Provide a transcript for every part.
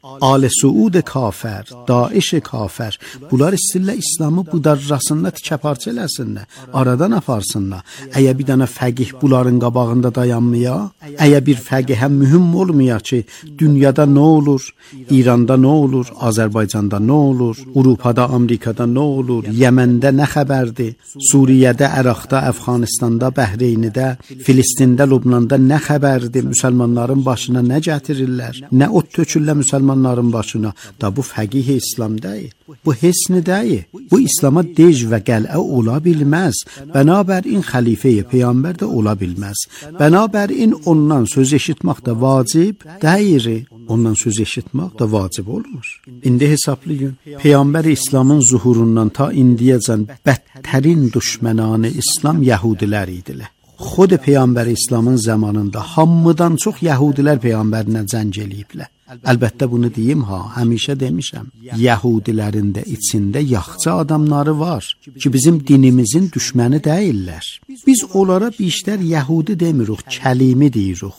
Ali Suud kafir, Daesh kafir, bunlar istəyirlər İslamı budarrasında tikəparça eləsinlər, aradan aparsınlar. Əgər bir dənə fəqih bunların qabağında dayanmaya, əgər bir fəqihə mühüm olmaya ki, dünyada nə olur, İranda nə olur, Azərbaycanda nə olur, Avropada, Amerikada nə olur, Yəməndə nə xəbərdir, Suriyədə, Əraqda, Əfqanistanda, Bəhreynidə, Filistində, Lübnanda nə xəbərdir, müsəlmanların başına nə gətirirlər, nə ot tökürlər müsəlmanların başına. Da bu fəqih İslam deyil, bu hesni deyil, bu İslama dej və qəl'ə ola bilməz. Bənabərin xəlifə-i Peyğəmbər də ola bilməz. Bənabərin ondan söz eşitmək də vacib deyir, ondan söz eşitmək də vacib olmur. İndi hesablayın, Peyğəmbər İslamın zuhurundan ta indiyəcən bədtərin düşmənanı İslam Yəhudilər idilər. Xod Peyğəmbər İslamın zamanında hamıdan çox Yəhudilər Peyğəmbərlə cəng eləyiblər. Əlbəttə bunu deyim ha, həmişə demişəm. Yəhudilərin də içində yaxşı adamları var ki, bizim dinimizin düşməni deyirlər. Biz onlara biştər Yəhudi demirik, kəlimi deyirik.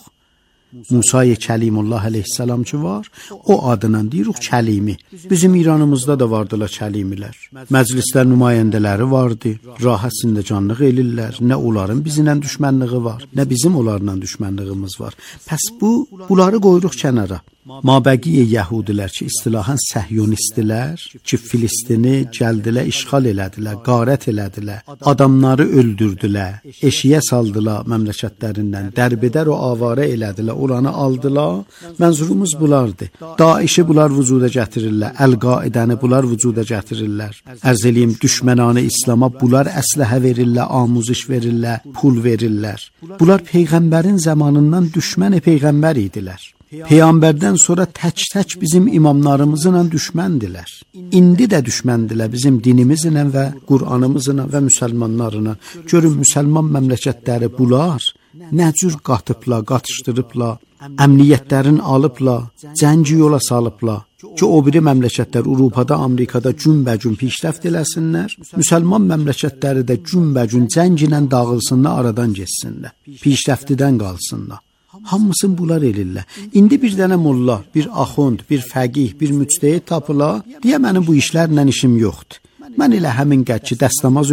Musa-i Kəlimullah əleyhissalam ki var, o adla deyirik kəlimi. Bizim İranımızda da vardılar kəlimilər. Məclislər nümayəndələri vardı, rahatsında canlıq elirlər. Nə onların bizimlə düşmənliyi var, nə bizim onlarla düşmənliyimiz var. Pəs bunları qoyuruq kənara. Mabəqiyə Yəhudilər ki, istilahən səhyonistlər ki, Filistini gəldilər, işğal elədilər, qarət elədilər, adamları öldürdülər, eşiyə saldılar məmləkətlərindən, dərbədər o avara elədilər, oranı aldılar. Mənzurumuz bulardır. Daişi bunlar vücuda gətirirlər, Əl-Qaidəni bunlar vücuda gətirirlər. Ərz eləyim, düşmənanı İslama bunlar əsləhə verirlər, amuzış verirlər, pul verirlər. Bunlar Peyğəmbərin zamanından düşməni Peyğəmbər idilər. Peyğəmbərdən sonra tək-tək bizim imamlarımızla düşməndilər. İndi də düşməndilər bizim dinimizlə və Qur'anımızla və müsəlmanlarına. Görün, müsəlman məmləkətləri bunlar nə cür qatıbla, qatışdırıbla, əmniyyətlərin alıbla, cəngi yola salıbla ki, o biri məmləkətlər Avropada, Amerikada cünbəcün pişrəft eləsinlər, müsəlman məmləkətləri də cünbəcün cənglə dağılsınlar, aradan geçsinlər, pişrəftidən qalsınlar. Hamısını bunlar elirlər. İndi bir dənə molla, bir axund, bir fəqih, bir müctəhid tapıla, deyə mənim bu işlərlə işim yoxdur. Mən elə həmin qəd ki, dəstəmaz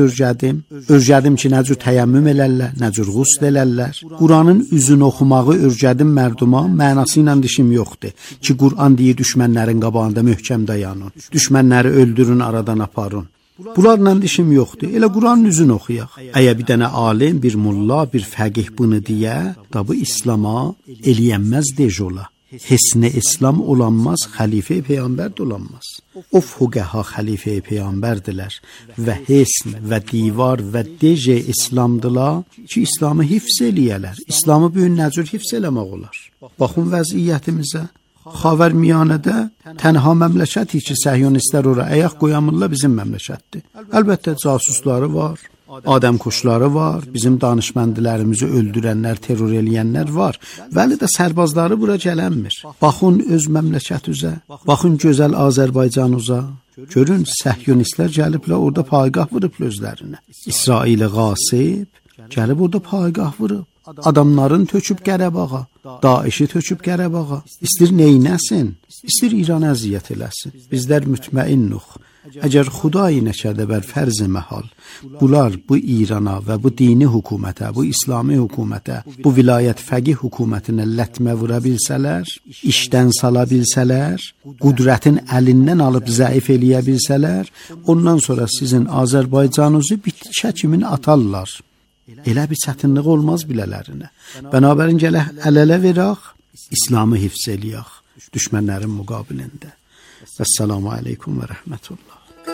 örgədim ki, nə cür təyəmmüm elərlər, nə cür qusl elərlər. Quranın üzünü oxumağı örgədim mərduma, mənası ilə işim yoxdur. Ki, Quran deyir, düşmənlərin qabağında möhkəm dayanın, düşmənləri öldürün, aradan aparın. Bunlarla işim yoxdur. Elə Quranın üzünü oxuyaq. Əgər bir dənə alim, bir mulla, bir fəqih bunu deyə, da bu İslama eləyənməz dej ola. Hesni İslam olanmaz, xəlifə-i Peyğəmbər də olanmaz. O fuqəha xəlifə-i Peyğəmbərdilər və hesn və divar və dej İslamdılar ki, İslamı hifz eləyələr. İslamı bugün nə cür hifz eləmək olar? Baxın vəziyyətimizə. Xavərmiyanədə tənha məmləkəti ki, səhyonistlər ora ayaq qoyamırlar bizim məmləkətdir. Əlbəttə casusları var, adəmkuşları var, bizim danışməndilərimizi öldürənlər, terror eləyənlər var. Vəli də sərbazları bura gələnmir. Baxın öz məmləkətinizə, baxın gözəl Azərbaycanınıza. Görün, səhyonistlər gəliblər orada paygah vurub özlərinə. İsrail qasib gəlib orada paygah vurub. Adamların töküb Qərabağa, Daişi töküb Qərabağa. İstir neynəsin? İstir İran əziyyət eləsin. Bizlər mütməinnuq. Əgər Xudayi nəkərdə bər fərz-i məhal, bunlar bu İrana və bu dini hökumətə, bu İslami hökumətə, bu vilayət fəqih hökumətinə lətmə vura bilsələr, işdən sala bilsələr, qudrətin əlindən alıb zəif eləyə bilsələr, ondan sonra sizin Azərbaycanınızı bitkə kimin atarlar. Elə bir çətinlik olmaz bilələrinə. Bənabərin gələk əl-ələ verək, İslamı hifz eləyək düşmənlərin müqabilində. Əssalamu aleykum və rəhmətullah.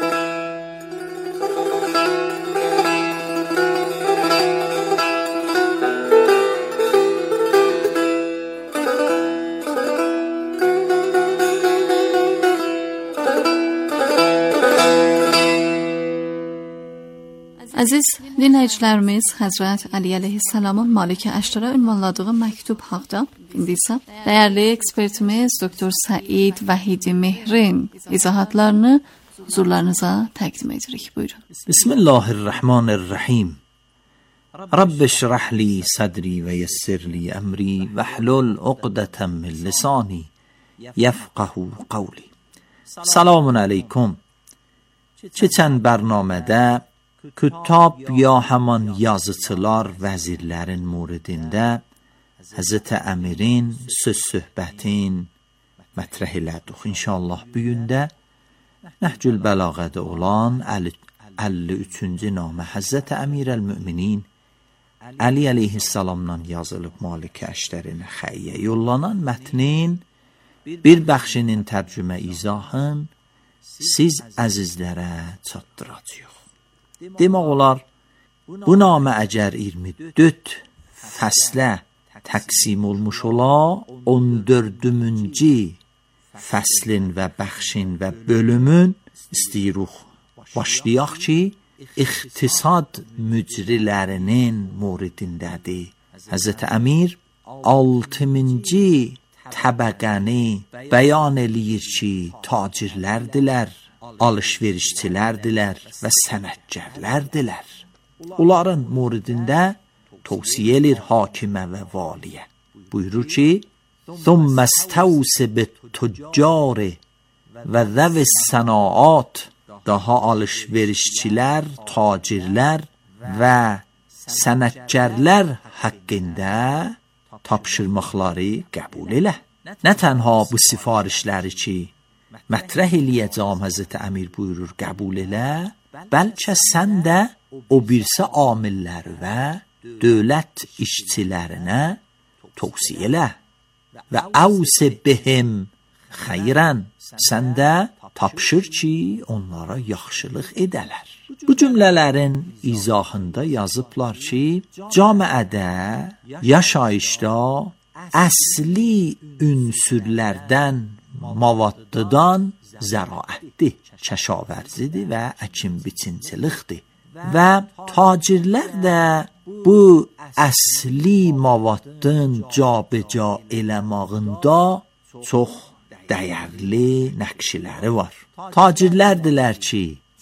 Əziz dinləyicilərimiz, Həzrət Əli əleyhissalamın Malik Əşrə ünvanladığı məktub haqda indi isə dəyərli ekspertimiz Doktor Səid Vəhidi Mehrin izahatlarını huzurlarınıza təqdim edirik. Buyurun. Bismillahirrahmanirrahim. Rabbi şrah li sadri və yessir li əmri və hlul uqdətən min lisani yefqahu qawli. Selamun aleyküm. Keçən bərnamədə kütab ya həman yazıçılar, vəzirlərin muridində Həzrəti Əmirin söz-söhbətin mətrəh elədik. İnşallah bu gündə Nəhcül Bəlağədə olan 53-cü namə Həzrəti Əmirəl-Müminin Əli əleyhissalamdan yazılıb Malikə Əşdərinə xəyyə yollanan mətnin bir bəxşinin tərcümə izahın siz əzizlərə çatdıracaq. Demək olar, bu namə əgər 24 fəslə təqsim olmuş ola, 14-cü fəslin və bəxşin və bölümün istəyiruq başlayaq ki, İqtisad mücrilərinin muridindədir. Həzrəti Əmir 6000-ci təbəqəni bəyan eləyir ki, tacirlərdilər, alışverişçilərdilər və sənətkarlərdilər. Onların muridində tövsiyə edir hakimə və valiyə. Buyurur ki, ثُمَّ اسْتَوْسِ بِالتُّجَّارِ وَذَوِي الصَّنَاعَاتِ daha alışverişçilər, tacirlər və sənətkərlər haqqında tapşırmaqları qəbul elə. Nə tənha bu sifarişləri ki, mətrəh eləyəcəm Həzrəti Əmir buyurur, qəbul elə, bəlkə sən də o birsə amillər və dövlət işçilərinə tövsiyə elə və əvsə bihim xeyrən, sən də tapşır ki, onlara yaxşılıq edələr. Bu cümlələrin izahında yazıblar ki, camiədə, yaşayışda əsli ünsürlərdən, mavaddıdan zəraətdir, kəşavərzidir və əkin-biçincilikdir. Və tacirlər də bu əsli mavaddın cabeca eləmağında çox dəyərli nəqşiləri var. Tacirlərdilər ki,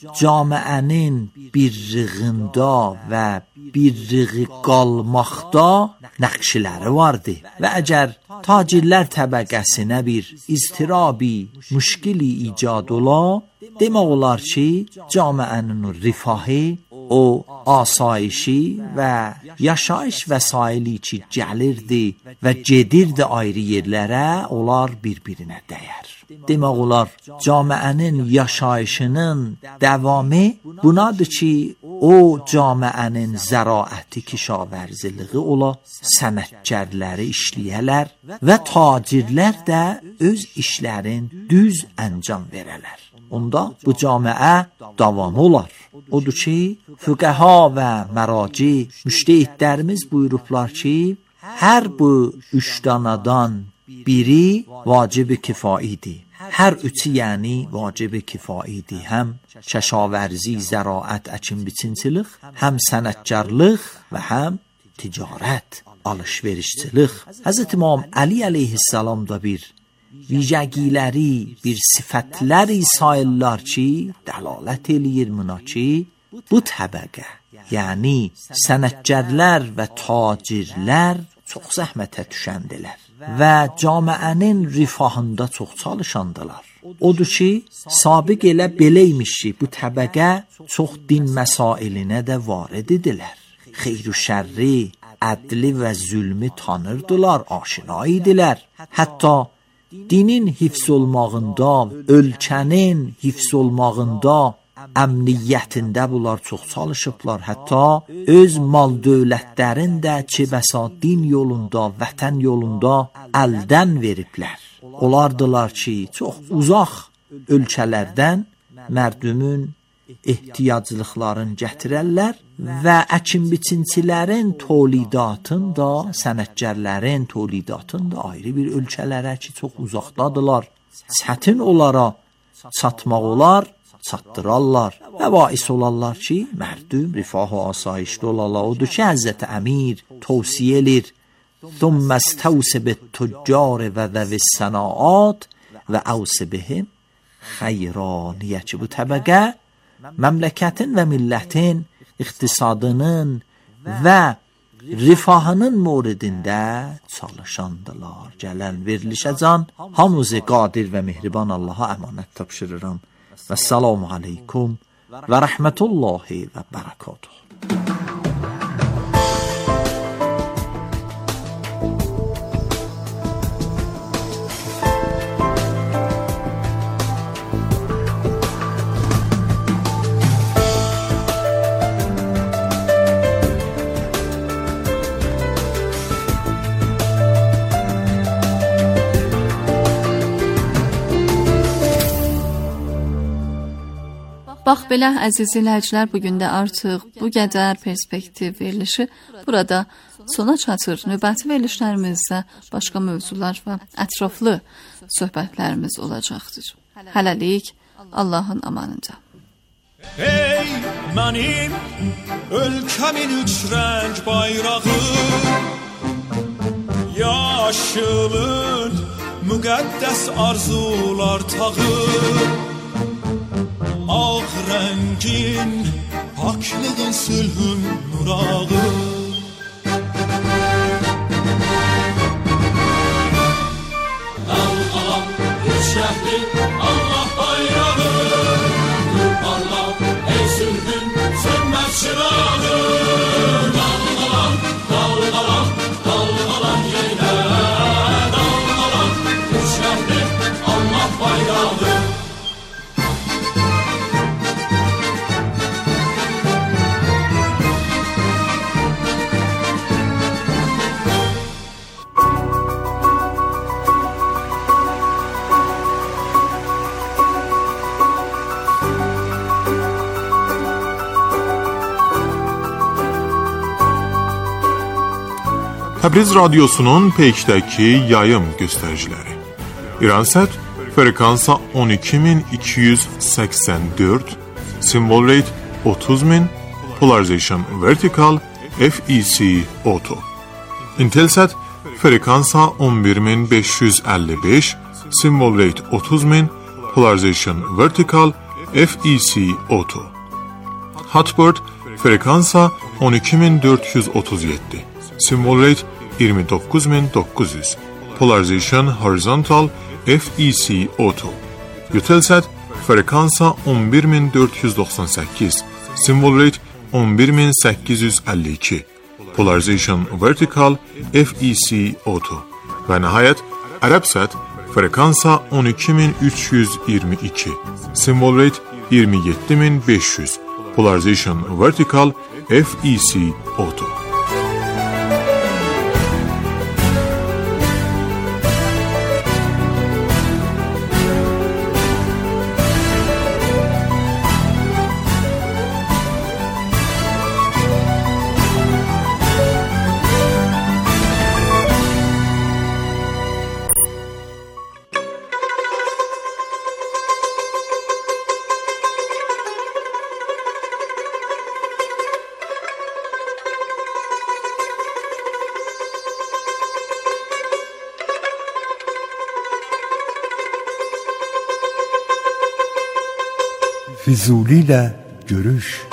camiənin birliyində və birliyi qalmaqda nəqşiləri vardı və əgər tacirlər təbəqəsinə bir iztirabi, müşkili icad ola, demək olar ki, camiənin rifahı, o asayişi və yaşayış vəsaili ki gəlirdi və gedirdi ayrı yerlərə, onlar bir-birinə dəyər. Demək olar, camiənin yaşayışının davamı bunadır ki, o camiənin zəraəti, kişavərziliği ola, sənətkərləri işləyələr və tacirlər də öz işlərin düz əncam verələr. Onda bu camiə davam olar. Odur ki, füqəha və məraci, müştehidlərimiz buyurublar ki, hər bu 3 danadan biri vacib-i kifaidir. Hər üçü yəni vacib-i kifaidir. Həm kəşavərzi, zəraət, əkin-biçincilik, həm sənətkarlıq və həm ticarət, alışverişçilik. Həzrət İmam Əli əleyhissalam da bir vicəgiləri, bir sifətləri sayırlar ki, dəlalət eləyir buna ki, bu təbəqə, yəni sənətkarlar və tacirlər çox zəhmətə düşəndilər və camiənin rifahında çox çalışandılar. Odur ki, sabiq elə beləymiş ki, bu təbəqə çox din məsailinə də varid idilər. Xeyr-ü şərri, ədli və zülmü tanırdılar, aşina idilər. Hətta dinin hifz olmağında, ölkənin hifz olmağında, əmniyyətində bunlar çox çalışıblar. Hətta öz mal dövlətlərin də ki, bəsa din yolunda, vətən yolunda əldən veriblər. Olardılar ki, çox uzaq ölkələrdən mərdümün ehtiyaclıqlarını gətirərlər və əkin-biçincilərin tolidatın da, sənətkarlərin tolidatın da ayrı bir ölkələrə ki, çox uzaqdadılar. Çətin onlara çatmaq olar, çatdırarlar və bais olarlar ki, mərdüm rifah və asayişdə olarlar. Odur ki, Həzrəti Əmir tövsiyə edir, ثُمَّ اسْتَوْسِ بِالتُّجَّارِ وَذَوِي الصَّنَاعَاتِ وَأَوْصِ بِهِمْ خَيْرًا. Niyə ki, bu təbəqə məmləkətin və millətin iqtisadının və rifahının moridində çalışandılar. Gələn verilişə can hamınızı qadir və mehriban Allaha əmanət tapşırıram. Vəssalamu aleykum və rəhmətullahi və bərəkatuhu. Bax belə, əziz izləyicilər, bugün də artıq bu qədər perspektiv verilişi burada sona çatır. Növbəti verilişlərimizdə başqa mövzular və ətraflı söhbətlərimiz olacaqdır. Hələlik Allahın amanında. Ey mənim ölkəmin üç rəng bayrağı, yaşılın müqəddəs arzular tağı, ağ rəngin paklığın sülhün nurağı. Dalğalan üç rəngli Allah bayrağı, nur parla ey sülhün sönməz çırağı. Dalğalan, dalğalan, dalğalan yenə, dalğalan üç rəngli Allah bayrağı. Təbriz Radyosu'nun Peyk'təki yayım göstəriciləri. İransat frekansa 12284, symbol rate 30000, polarization vertical, FEC auto. Intelsat frekansa 11555, symbol rate 30000, polarization vertical, FEC auto. Hotbird frekansa 12437, symbol rate 29900, polarization horizontal, FEC auto. Eutelsat frekansa 11498, symbol rate 11852, polarization vertical, FEC auto. Və nəhayət Arabsat frekansa 12322, symbol rate 27500, polarization vertical, FEC auto. Füzuli ile görüş.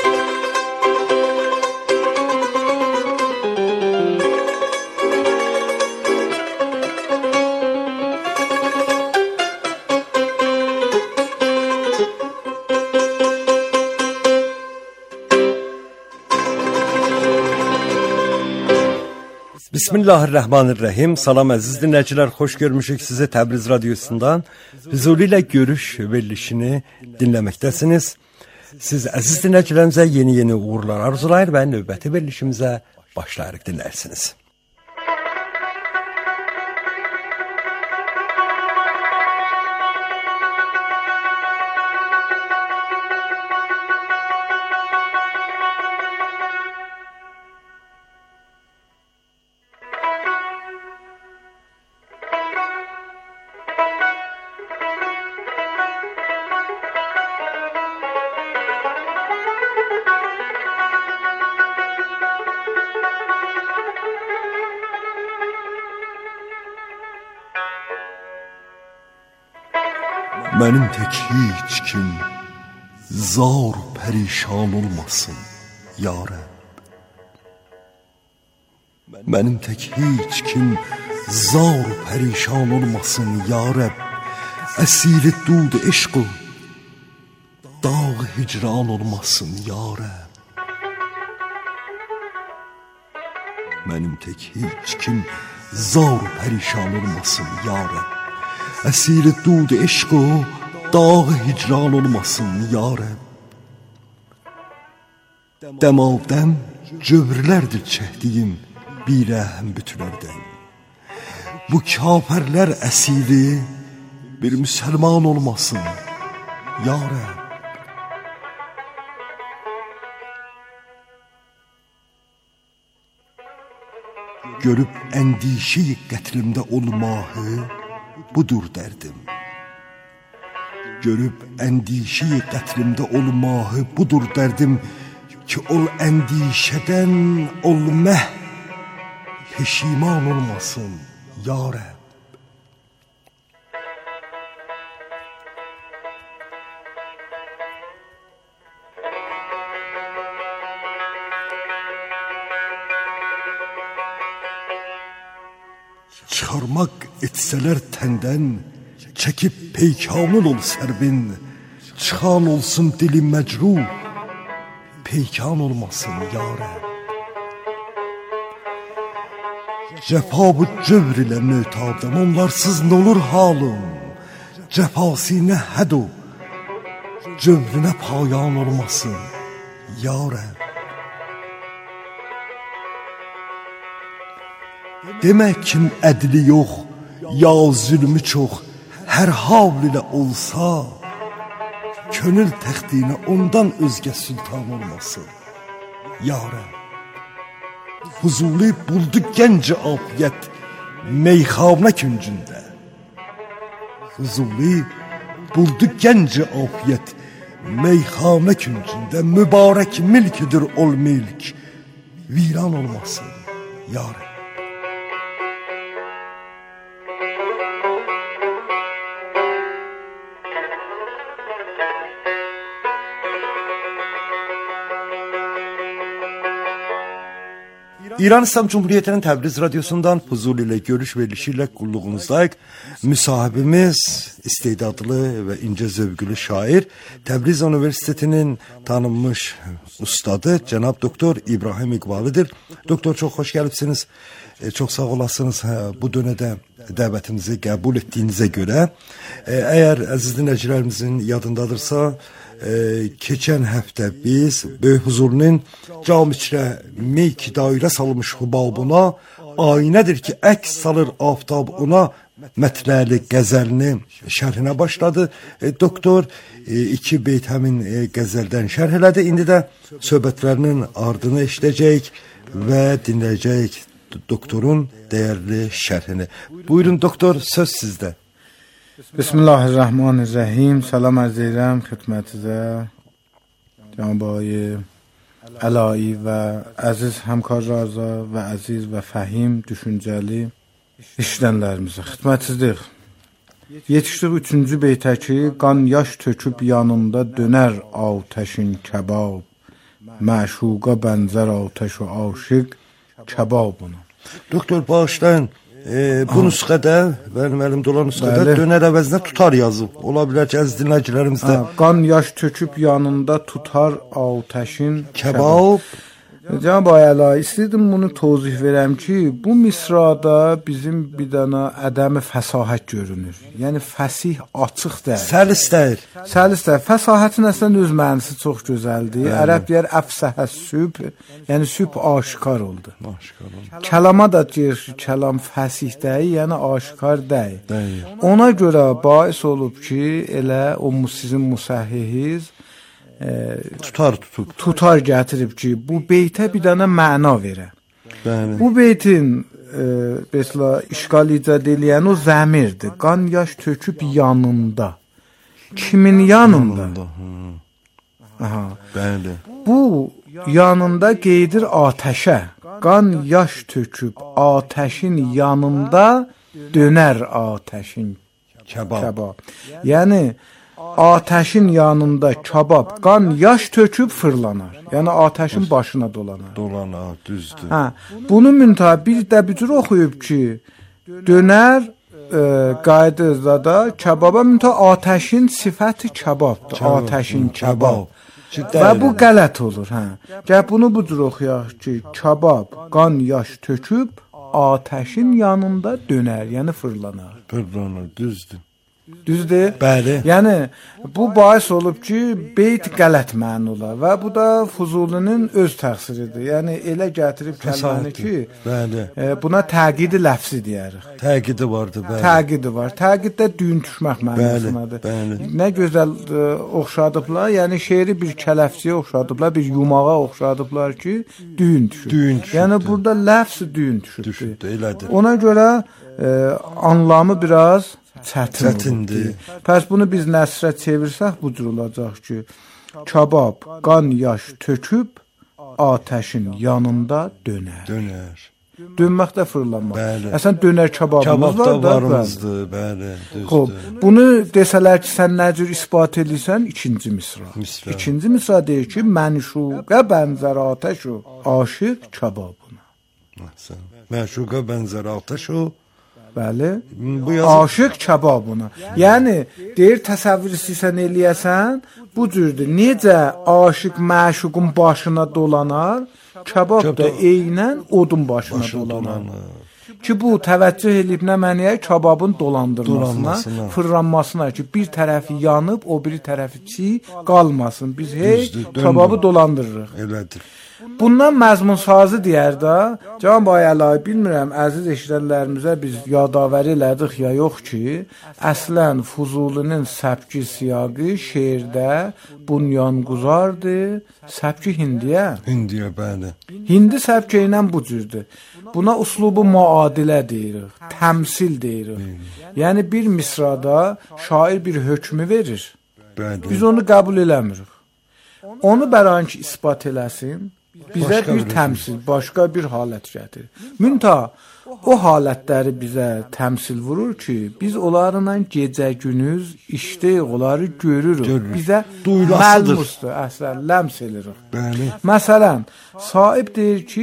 Bismillahirrahmanirrahim. Salam əziz dinləyicilər, xoş görmüşük sizi Təbriz Radyosu'ndan. Füzuli ilə görüş verilişini dinləməkdəsiniz. Siz əziz dinləyicilərimizə yeni uğurlar arzulayır və növbəti verilişimizə başlayarıq dinlərsiniz. Mənim tək heç kim zar pərişan olmasın, ya Rəbb. Mənim tək heç kim zar و pərişan olmasın ya Rəbb. Əsir dud eşq و dağ hicran olmasın ya Rəbb. Mənim tək heç kim zar و pərişan olmasın ya Rəbb. Əsir dud eşq و dağ hicran olmasın ya Rəbb. Dəmavdəm cövrlərdir çəkdiyim birəhm bütlərdən. Bu kafirlər əsiri bir müsəlman olmasın ya Rəbb. Görüb əndişəyi qətlimdə olmahı budur dərdim. Görüb əndişəyi qətlimdə olmahı budur dərdim ki ol əndişədən olmah peşiman olmasın ya Rəbb. Çıxarmaq etsələr təndən, çəkib peykanın ol sərbin, çıxan olsun dilim məcruh, peykan olmasın ya Rəbb. Cəfa bu cövr ilə mötabdım, onlarsız nə olur halım, cəfasinə həd o, cövrünə payan olmasın ya Rəbb. Demək kim ədli yox, ya zülmü çox, hər havl ilə olsa, könül təxtinə ondan özgə sultan olmasın ya Rəbb. Huzuli buldu gənc afiyət meyxana küncündə. Huzuli buldu gənc afiyət meyxana küncündə. Mübarək milkidir ol milk, viran olmasın ya Rəbb. İran İslam Cumhuriyeti'nin Təbriz Radyosu'ndan Fuzuli ile görüş verilişiyle kulluğunuzdayıq. Müsahibimiz istedadlı ve ince zövgülü şair, Təbriz Üniversitesi'nin tanınmış ustadı Cenab Doktor İbrahim İqbalı'dır. Doktor çok hoş gelipsiniz. Çok sağ olasınız bu dönede davetimizi kabul ettiğinize göre. Eğer aziz dinleyicilerimizin yadındadırsa, keçən həftə biz Böyük Huzurunun cam içrə meyk dairə salmış hubabına aynədir ki, əks salır aftab ona mətləli qəzəlini şərhinə başladı. Doktor iki beyt həmin qəzəldən şərh elədi. İndi də söhbətlərinin ardını eşidəcəyik və dinləyəcəyik doktorun dəyərli şərhini. Buyurun doktor, söz sizdə. Bismillahirrahmanirrahim. Salam arz edirəm xidmətinizə, cənab Əlayi və əziz həmkarlarımıza və əziz və fəhim, düşüncəli işlənlərimizə xidmətinizdəyik. Yetişdik 3-cü beytəki, qan yaş töküb yanında dönər atəşin kəbab, məşuqa bənzər atəş və aşiq kəbabına. Doktor bağışlayın. Bu nüsxədə, mənim əlimdə olan nüsxədə dönər əvəzinə tutar yazıb. Ola bilər ki, əziz dinləyicilərimiz də qan yaş töküb yanında tutar atəşin kəbab. Cənab Əla, istəyirdim bunu tozih verəm ki, bu misrada bizim bir dənə ədəmi fəsahət görünür. Yəni fəsih, açıq deyil. Səlis deyil. Səlis deyil. Fəsahətin əslən öz mənisi çox gözəldir. Ərəb deyər əfsəhə süb, yəni süb aşikar oldu. Kəlama da deyir ki, kəlam fəsih deyil, yəni aşikar deyil. Ona görə bais olub ki, elə o sizin musəhhihiz tutar gətirib ki, bu beytə bir dənə məna verə. Bəli. Bu beytin mesela işgal icad eləyən o zəmirdir. Qan yaş töküb yanında. Kimin yanında? Aha. Bəli. Bu yanında qeydir atəşə. Qan yaş töküb atəşin yanında dönər atəşin kəbab. Yəni ateşin yanında kabab, qan, yaş töküb fırlanar. Yəni ateşin başına dolanar. Dolanar, düzdür. Hə, bunu müntaha bir də büdür oxuyub ki, dönər qaydada da kababa müntaha ateşin sifəti kababdır. Ateşin kabab. Və bu qələt olur, hə. Gəl bunu budur oxuyaq ki, kabab, qan, yaş töküb ateşin yanında dönər, yəni fırlanar. Fırlanar, düzdür. Düzdür? Bəli. Yəni bu bahis olub ki, beyt qələt məna olar və bu da Fuzulinin öz təqsiridir. Yəni elə gətirib kəlməni ki, bəli. Buna təqidi ləfzi deyərik. Təqidi vardı, bəli. Təqidi var. Təqid də düyün düşmək mənasındadır. Bəli. Nə gözəl oxşadıblar. Yəni şeiri bir kələfçiyə oxşadıblar, bir yumağa oxşadıblar ki, düyün düşür. Düyün düşür. Yəni burada ləfz düyün düşübdür. Elədir. Ona görə anlamı biraz çətindir. Pəs bunu biz nəsrə çevirsək bu cür olacaq ki, kabab, qan, yaş töküb ateşin yanında dönər. Dönər. Dönməkdə fırlanmaq. Bəli. Əsən dönər kababımız var da. Varımızdır, bəli, düzdür. Xoş, bunu desələr ki, sən nə cür isbat edirsən? İkinci misra. İkinci misra deyir ki, mənşuqə bənzər ateş o, aşiq kababına. Məşuqə bənzər ateş o. Bəli. Bu yazı aşiq kababına. Yəni deyir təsəvvür istəyirsən eləyəsən, bu cürdür. Necə aşiq məşuqun başına dolanar, kabab da eynən odun başına dolanar. Ki bu təvəccüh eləyib nə məniyə? Kababın dolandırmasına, fırlanmasına ki, bir tərəfi yanıb, o biri tərəfi çiğ qalmasın. Biz hey kababı dolandırırıq. Elədir. Bundan məzmunsazı deyər də, Can Bayəlay, bilmirəm, əziz eşidənlərimizə biz yadavər elədik ya yox ki, əslən Fuzulinin səbki siyaqı şeirdə bunyanquzardır, səbki hindiyə. Hindiyə, bəli. Hindi səbki ilə bu cürdür. Buna uslubu muadilə deyirik, təmsil deyirik. Yəni bir misrada şair bir hökmü verir. Bəli. Biz onu qəbul eləmirik. Onu bəran ki, isbat eləsin, bizə bir təmsil, başqa bir halət gətirir. Müntaha o halətləri bizə təmsil vurur ki, biz onlarla gecə-gündüz işləyik, onları görürük. Bizə məlmusdur, əslən, ləms edirik. Bəli. Məsələn, sahib deyir ki,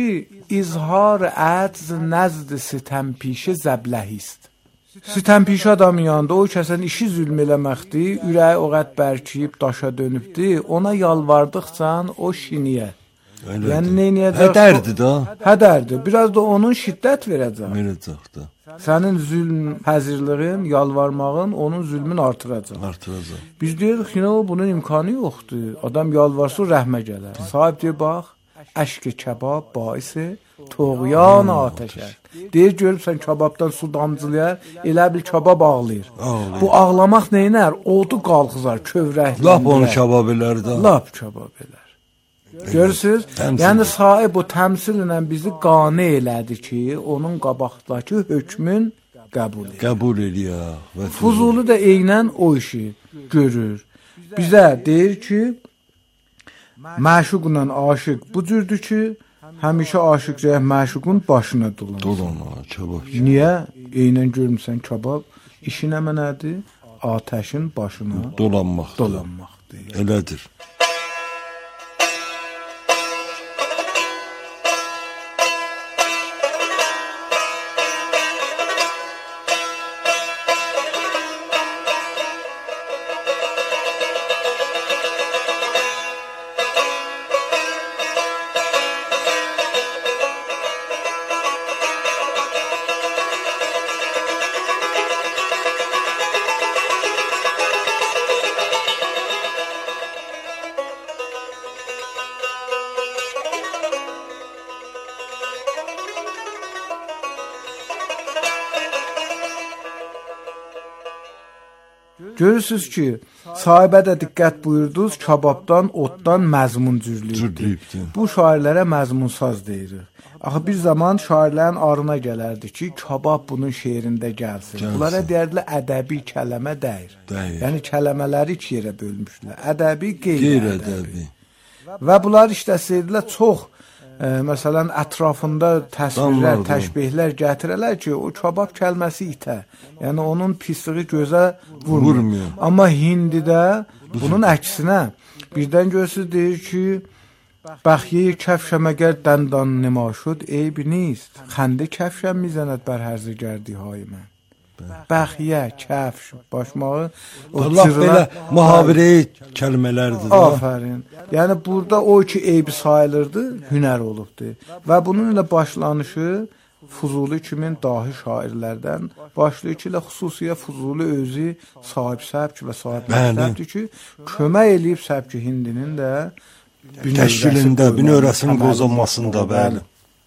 izhar əcz nəzd sitəmpişi zəbləhist. Sitəmpişi adamın yanında o kəsən işi zülm eləməkdir, ürəyi o qəd bərkiyib daşa dönübdir, ona yalvardıqca o şiniyə. Yəni neyniyəcək? Hədərdir da. Hədərdir. Biraz da onun şiddət verəcək. Verəcək da. Sənin zülm həzirliğin, yalvarmağın onun zülmün artıracaq. Artıracaq. Biz deyirik ki, bunun imkanı yoxdur. Adam yalvarsa rəhmə gələr. Sahib deyir, bax, əşk-i kəbab baisi toğyan ateşər. Deyir, görübsən kababdan su damcılayar, elə bil kabab ağlayır. Bu ağlamaq neynər? Odu qalxızar, kövrəklər. Lap onu kabab elər də. Lap kabab elər. Görürsünüz? Yəni sahib o təmsil ilə bizi qane elədi ki, onun qabaqdakı hökmün qəbul edir. Qəbul edir. Fuzuli də eynən o işi görür. Bizə deyir ki, məşuqla aşiq bu cürdür ki, həmişə aşiq rəh məşuqun başına dolanır. Dolanır, kabab. Niyə? Eynən görmüsən kabab işi nə mənədir? Ateşin başına dolanmaqdır. Elədir. Görürsünüz ki, sahibə də diqqət buyurdunuz, kababdan, otdan məzmun cürlüyübdür. Bu şairlərə məzmunsaz deyirik. Axı bir zaman şairlərin arına gələrdi ki, kabab bunun şeirində gəlsin. Bunlara deyərdilər, ədəbi kələmə deyir. Yəni kələmələri iki yerə bölmüşdülər. Ədəbi, qeyri-ədəbi. Və bunlar işləsəydilər çox məsələn ətrafında təsvirlər, təşbihlər gətirərlər ki, o kabab kəlməsi itə. Yəni onun pisliyi gözə vurmuyor. Amma hindidə bunun əksinə birdən görürsüz deyir ki, بخیه کفشم اگر دندان نما شد عیب نیست خنده کفشم میزند بر هرزه گردی های من بخیه کفش başmağı Allah belə mühavirə kəlmələrdir. Aferin. Yəni burada o ki eybi sayılırdı, hünər olubdu. Və bunun ilə başlanışı Fuzuli kimin dahi şairlərdən başlayır ki, xüsusilə Fuzuli özü sahib səbk və sahib səbkdir ki, kömək eləyib səbki hindinin də təşkilində, bünövrəsinin qozulmasında, bəli.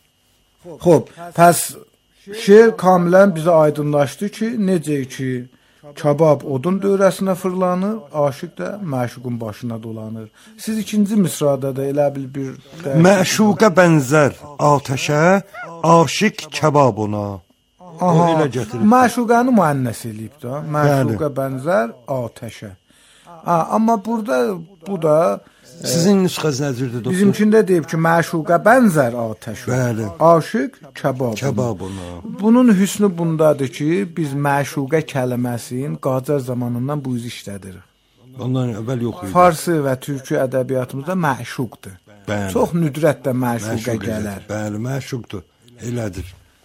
Xoş, pəs şeir kamilən bizə aydınlaşdı ki, necə ki kabab odun dövrəsinə fırlanır, aşiq də məşuqun başına dolanır. Siz ikinci misrada da elə bir məşuqə bənzər atəşə, aşiq kabab ona. O elə gətirir. Məşuqəni müənnəs eləyib də. Məşuqə bənzər atəşə. Amma burada bu da sizin nüsxəz nəzirdir doktor? Bizimkində deyib ki, məşuqə bənzər atəş. Bəli. Aşiq kabab. Kabab ona. Bunun hüsnü bundadır ki, biz məşuqə kəlməsinin Qacar zamanından bu yüz işlədirik. Ondan əvvəl yox idi. Farsı və türkü ədəbiyyatımızda məşuqdur. Bəli. Çox nüdrətlə məşuqə gələr. Bəli, məşuqdur. Elədir.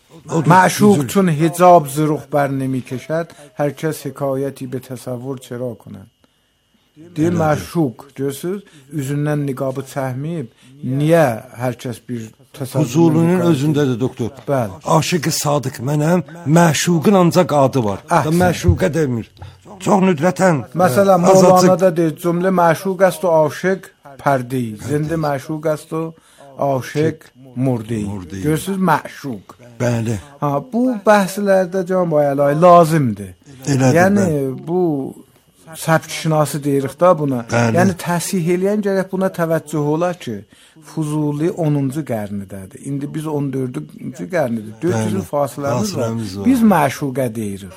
معشوق چون حجاب ز رخ بر نمی کشد هر کس حکایتی به تصور چرا کند deyir məşuq görürsüz üzündən niqabı çəkməyib niyə hər kəs bir təsəvvür Fuzulinin özündədir doktor. Bəli. Aşiqi Sadıq mənəm, məşuqun ancaq adı var. Da məşuqə demir. Çox nüdrətən. Məsələn Mövlana'da deyir cümlə məşuq است و عاشق پرده‌ای زنده məşuq است و عاشق مرده-ای. Görürsüz məşuq. Bəli. Bu bəhslərdə can bayalay lazımdır. Elədir. Yəni bu səbkşinası deyirik da buna. Bəli. Yəni təsih eləyən gərək buna təvəccüh ola ki, Fuzuli 10-cu qarnidədir. İndi biz 14-cü qarnidir. 400 il fasiləmiz var. Biz məşuqə deyirik.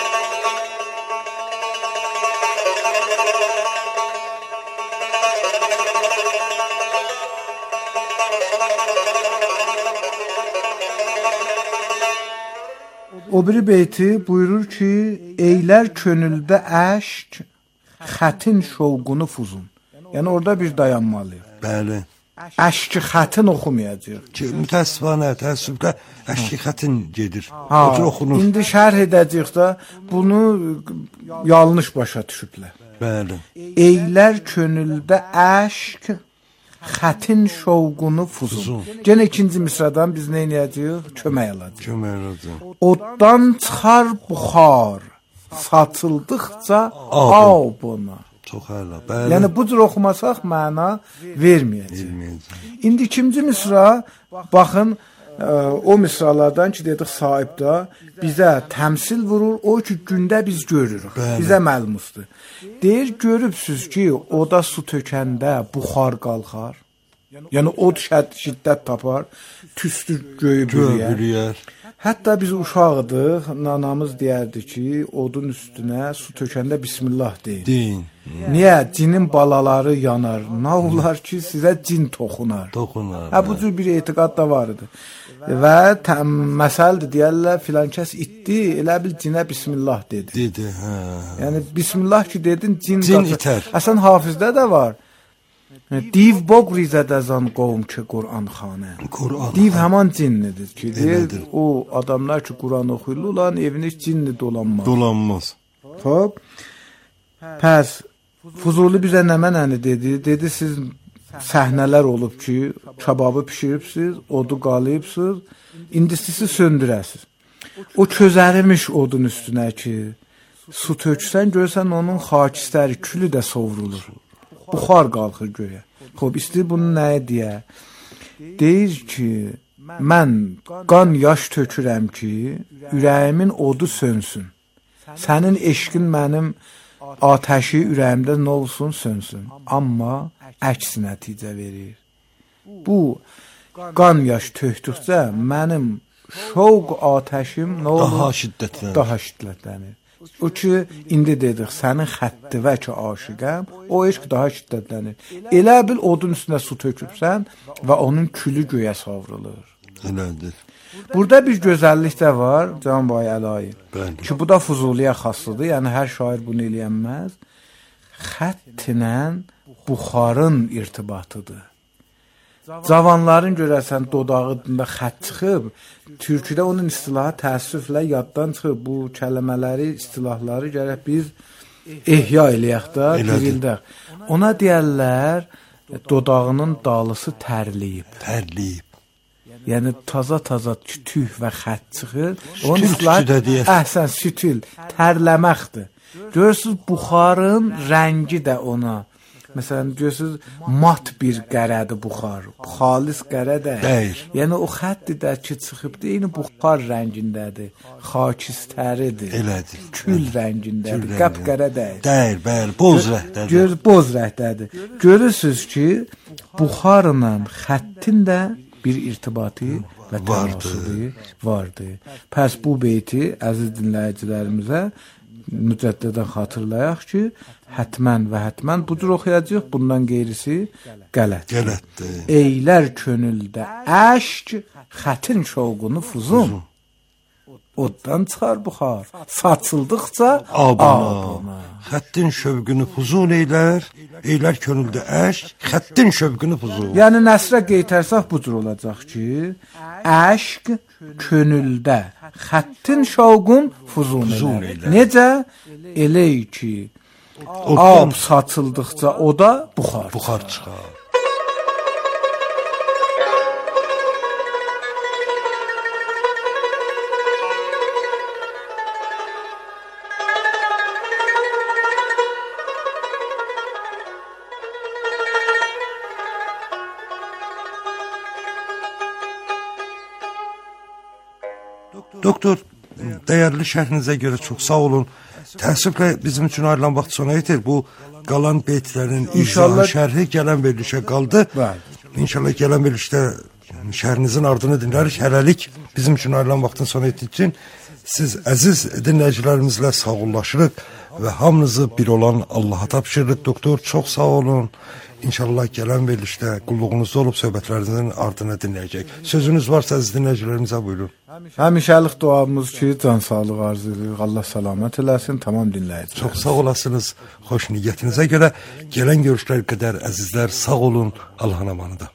O biri beyti buyurur ki, eylər könüldə əşk, xətin şovqunu fuzun. Yəni orada bir dayanmalıyıq. Bəli. Əşki xətin oxumayacaq. Ki, mütəssifənə, təəssübdə əşki xətin gedir. Otur oxunur. İndi şərh edəcəyik də bunu yanlış başa düşüblər. Bəli. Eylər könüldə əşk, xətin şovqunu fuzun. Gene ikinci misradan biz nə edəcəyik? Kömək alacağıq. Kömək alacağıq. Oddan çıxar buxar, satıldıqca ab ona. Çox əla. Bəli. Yəni bu cür oxumasaq məna verməyəcək. İndi ikinci misra baxın o misralardan ki dedik sahibdə bizə təmsil vurur, o ki gündə biz görürük. Bizə məlumdur. Deyir görübsüz ki, oda su tökəndə buxar qalxar. Yəni od şiddət tapar, tüstü göyü bürüyər. Hətta biz uşaqdıq, nanamız deyərdi ki, odun üstünə su tökəndə bismillah deyin. Niyə? Cinin balaları yanar. Nə olar ki, sizə cin toxunar. Bu cür bir etiqad da var idi. Və məsəldir, deyərlər, filan kəs itdi, elə bil cinə bismillah dedi. Yəni, bismillah ki, dedin, cin itər. Əsən hafizdə də var. Div boqrizəd əzan qovm ki, Qur'an xanə. Div həman cinnidir ki, deyir, o adamlar ki, Qur'an oxuyurlar, onların evini cinni dolanmaz. Xoş. Pəs, Fuzuli bizə nə mənəni dedi? Dedi, siz səhnələr olub ki, kababı pişiribsiz, odu qalayıbsiz, indi sizi söndürəsiz. O közərimiş odun üstünə ki, su töksən, görsən onun xakistəri, külü də sovrulur. Buxar qalxır göyə. Xoş, istəyir bunu nəyə deyə? Deyir ki, mən qan yaş tökürəm ki, ürəyimin odu sönsün. Sənin eşqin mənim atəşi ürəyimdə nə olsun sönsün. Amma əks nəticə verir. Bu qan yaş tökdükcə mənim şovq atəşim nə olur? Daha şiddətlənir. Daha şiddətlənir. O ki indi dedik sənin xətti və ki aşiqəm, o eşq daha şiddətlənir. Elə bil odun üstünə su tökübsən və onun külü göyə savrulur. Elədir. Burada bir gözəllik də var, Canbay Əlayi. Bəli. Ki bu da Fuzuliyə xaslıdır, yəni hər şair bunu eləyənməz. Xəttinə buxarın irtibatıdır. Cavanların görəsən dodağında xətt çıxıb, türküdə onun istilahı təəssüflə yaddan çıxıb. Bu kəlmələri, istilahları gərək biz ehya eləyək də, dirildək. Ona deyərlər, dodağının dalısı tərləyib. Tərləyib. Yəni taza-taza tütüh və xətt çıxır. Əhsən, sütül, tərləməkdir. Görürsünüz, buxarın rəngi də ona. Məsələn, görürsünüz, mat bir qərədir buxar. Xalis qərə deyil. Yəni, o xətti də ki, çıxıbdır, eyni buxar rəngindədir. Xakistəridir. Elədir. Kül rəngindədir. Qəp-qərə deyil. Deyil, bəli, boz rəhdədir. Boz rəhdədir. Görürsünüz ki, buxarla xəttin də bir irtibatı və tənasübü vardır. Pəs bu beyti əziz dinləyicilərimizə mücəddədən xatırlayaq ki, hətmən və hətmən budur oxuyacaq, bundan qeyrisi qələt. Qələtdir. Eylər könüldə əşk, xətin şovqunu fuzun. Oddan çıxar buxar, saçıldıqca abuna. Xəttin şövqünü fuzul eylər könüldə əşk, xəttin şövqünü fuzul. Yəni nəsrə qeytərsaq bu cür olacaq ki, əşq könüldə, xəttin şovqun fuzul eylər. Necə? Elə ki, ab saçıldıqca o da buxar çıxar. Doktor, dəyərli şərhinizə görə çox sağ olun. Təəssüflə bizim üçün ayrılan vaxt sona yetir. Bu qalan beytlərin izahı şərhi gələn verilişə qaldı. İnşallah gələn verilişdə şərhinizin ardını dinlərik. Hələlik bizim üçün ayrılan vaxtın sona yetdiyi üçün siz əziz dinləyicilərimizlə sağollaşırıq və hamınızı bir olan Allaha tapşırırıq. Doktor, çox sağ olun. İnşallah gələn verilişdə qulluğunuzda olub söhbətlərinizin ardını dinləyəcək. Sözünüz varsa əziz dinləyicilərimizə buyurun. Həmişəlik duamız ki, can sağlıq arzu edirik. Allah səlamət eləsin, tamam dinləyicilər. Çox sağ olasınız. Xoş niyyətinizə görə gələn görüşlər qədər əzizlər sağ olun. Allahın amanında.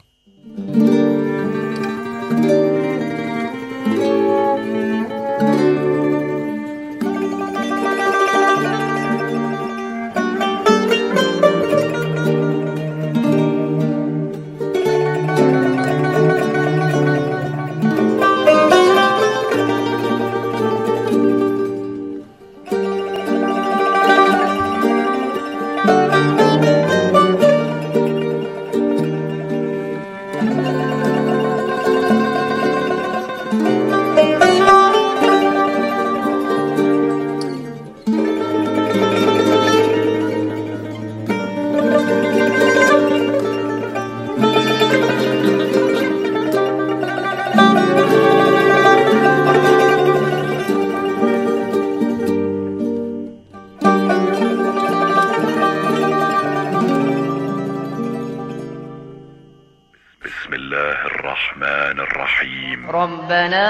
ربنا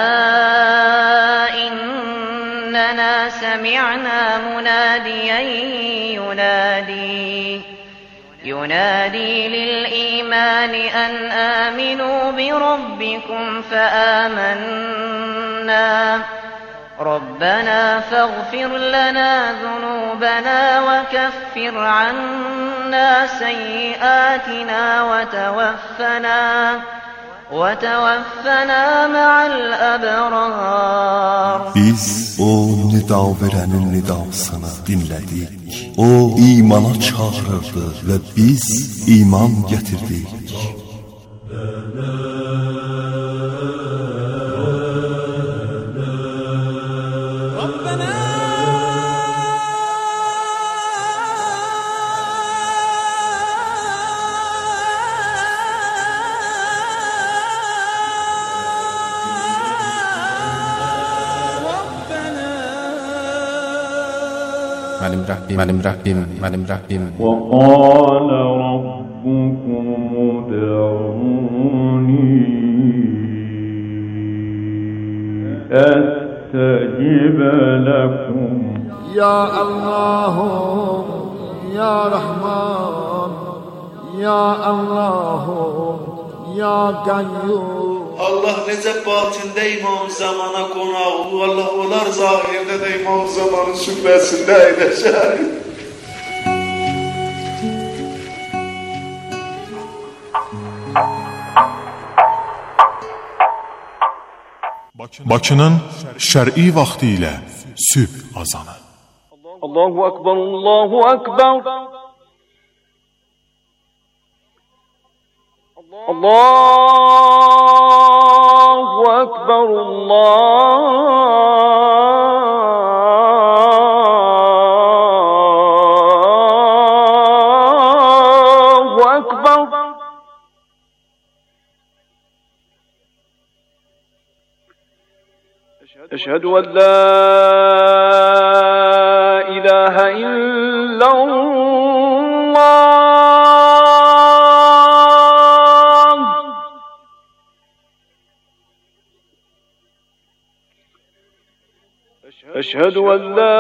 إننا سمعنا مناديا ينادي للإيمان أن آمنوا بربكم فآمنا ربنا فاغفر لنا ذنوبنا وكفر عنا سيئاتنا وتوفنا مع الأبرار. Biz o nida verənin nidasını dinlədik. O imana çağırırdı və biz iman gətirdik. وقال ربكم ادعوني أستجب لكم يا الله يا رحمن يا الله يا قيوم. Allah necə batində İmam Zamana qonağı, Allah olar zahirdə də İmam Zamanın süfrəsində edəcək. Bakının şər'i vaxtı ilə sübh azanı. Allahu Akbar, Allahu Akbar. Allahu Akbar, Allahu Akbar. أشهد أن لا إله إلا الله. أشهد أن لا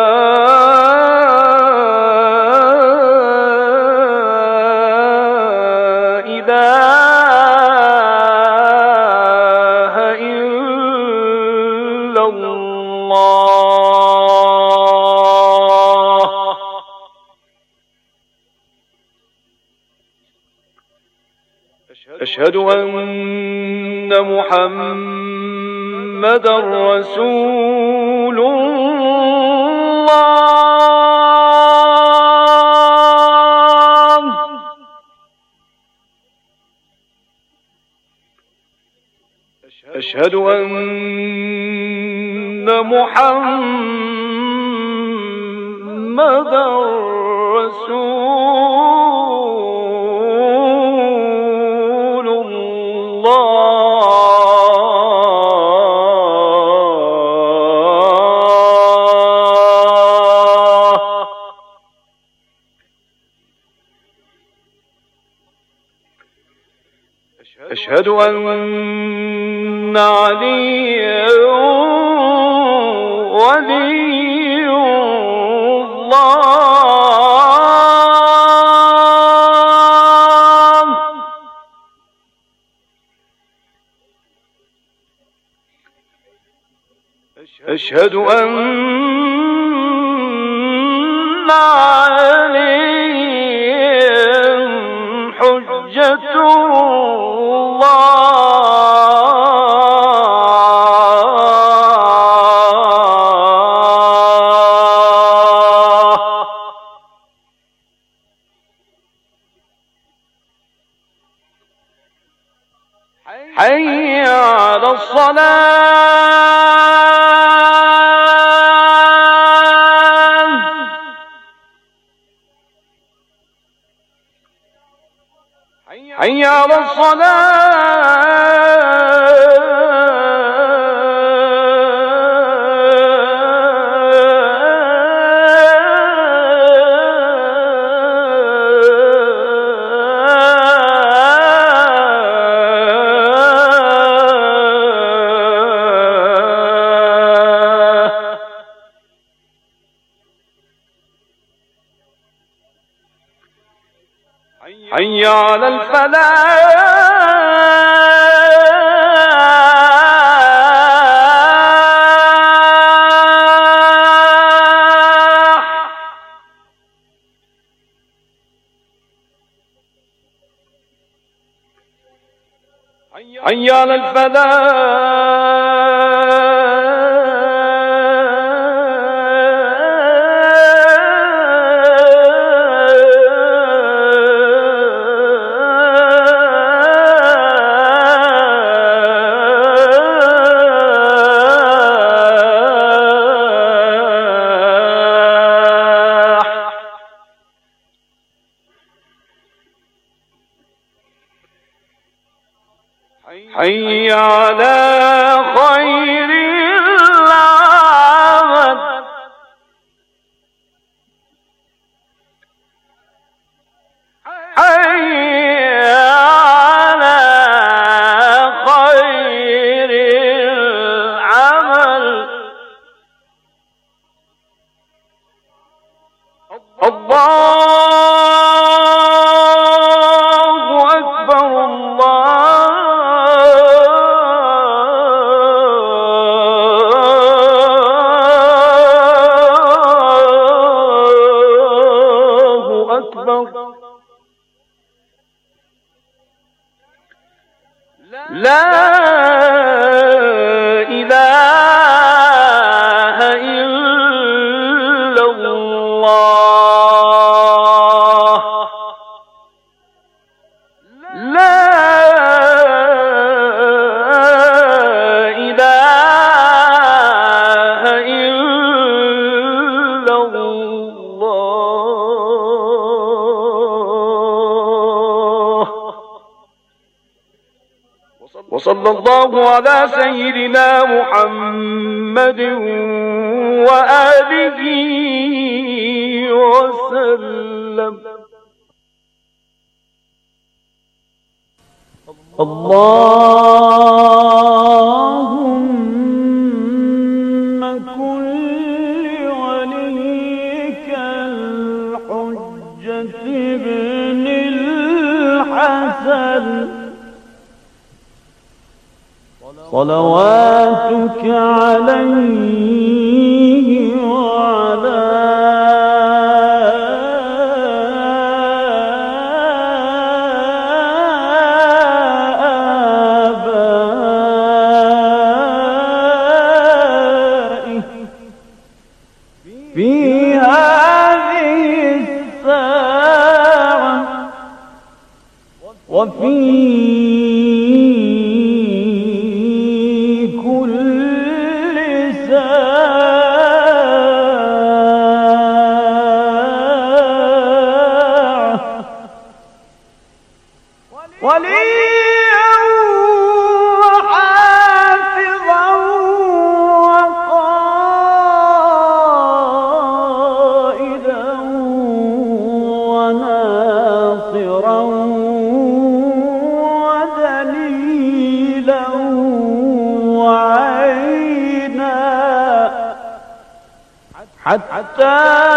أشهد أن محمدًا رسول الله. أشهد أن محمدًا رسول الله. أشهد أن عليا ولي الله. أشهد أن عليهم حجة الله. حي على الصلاة. حي على حي على الفلاح. حي على حي على خير العمل. لا إله إلا الله لا إله إلا الله وصلى الله على سيدنا محمد وآله وسلم. اللهم كن لوليك الحجة ابن الحسن صلواتك عليه وعلى آبائه في هذه الساعة وفي وليا وحافظا وقائدا وناصرا ودليلا وعينا حتى